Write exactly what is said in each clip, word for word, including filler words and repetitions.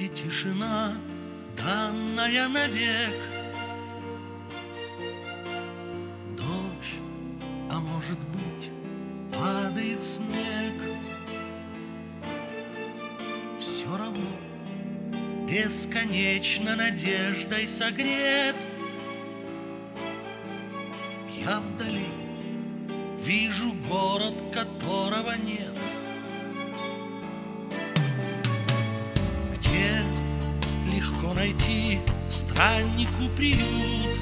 и тишина, данная навек. Дождь, а может быть, падает снег. Все равно бесконечно надеждой согрет. Я вдали вижу город, которого нет, где легко найти страннику приют,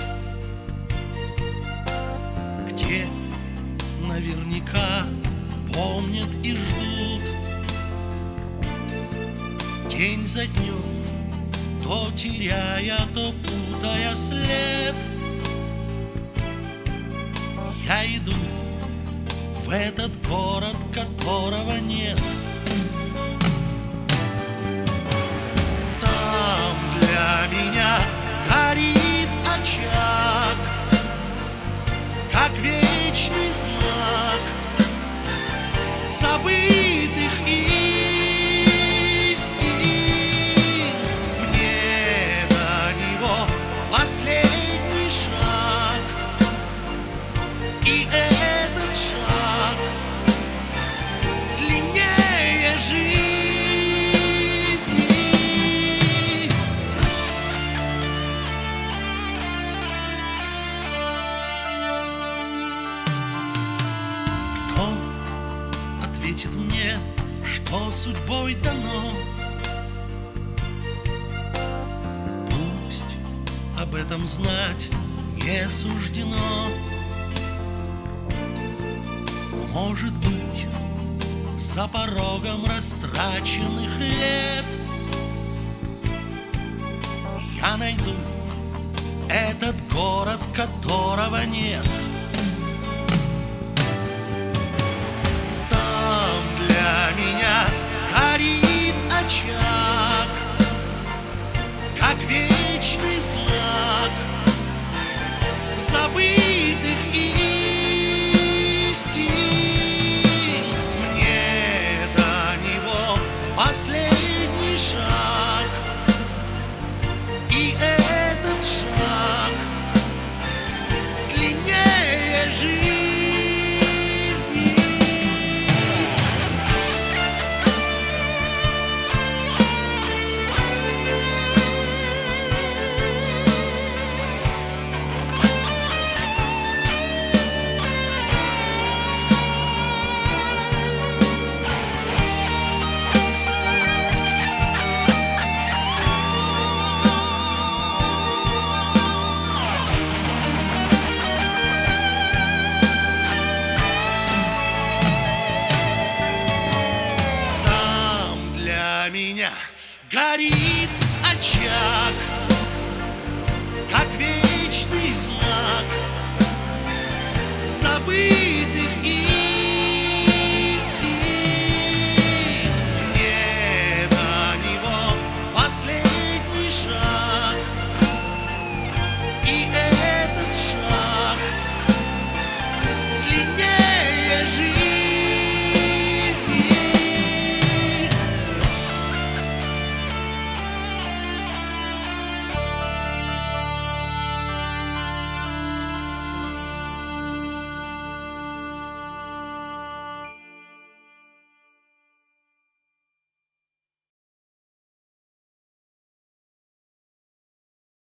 где наверняка помнят и ждут. День за днем, то теряя, то путая след, я иду в этот город, которого нет. Там для меня горит очаг, как вечный знак забытых истин. Мне до него последний шаг, и этот шаг длиннее жизни. Кто ответит мне, что судьбой дано? Пусть об этом знать не суждено. Может быть, за порогом растраченных лет я найду этот город, которого нет. Там для меня горит очаг, как вечный знак забытых истин. Последний шаг, и этот шаг длиннее жизни. Меня горит очаг, как вечный знак забытый